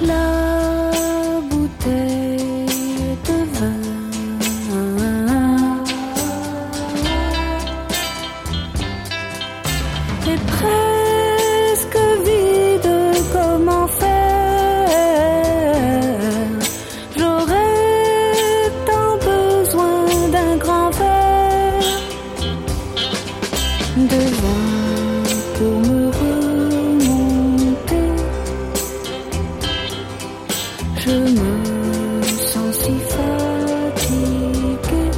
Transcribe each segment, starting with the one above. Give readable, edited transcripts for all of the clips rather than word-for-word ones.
la bouteille de vin est presque vide. Comment faire? J'aurais tant besoin d'un grand verre de vin pour me remonter. Je me sens si fatiguée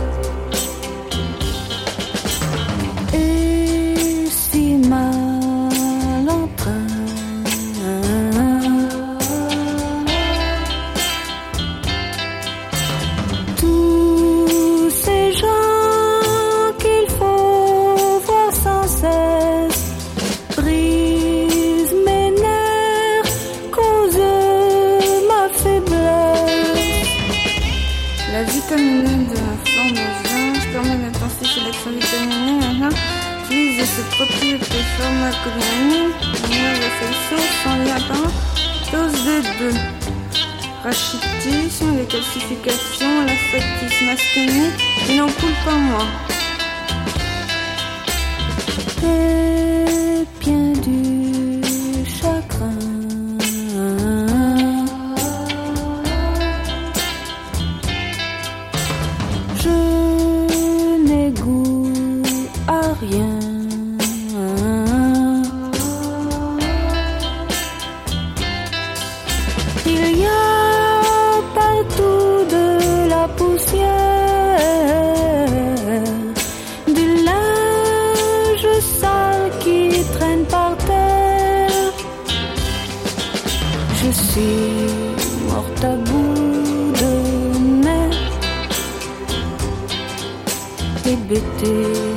et si mal en train. Tous ces gens qu'il faut voir sans cesse brisent mes nerfs, causent ma faiblesse. La vitamine de la pharmacologie permet d'intensifier l'action vitaminée. Utilise ses propriétés pharmacologiques, meilleure réflexion sans lien apparent, dose de 2. Rachitisme, les calcifications, l'affectisme asthénique, il n'en coule pas moins. Et bien du chagrin. Je n'ai goût à rien. Il y a partout de la poussière, du linge sale qui traîne par terre. Je suis morte à bout de nerfs, hébétée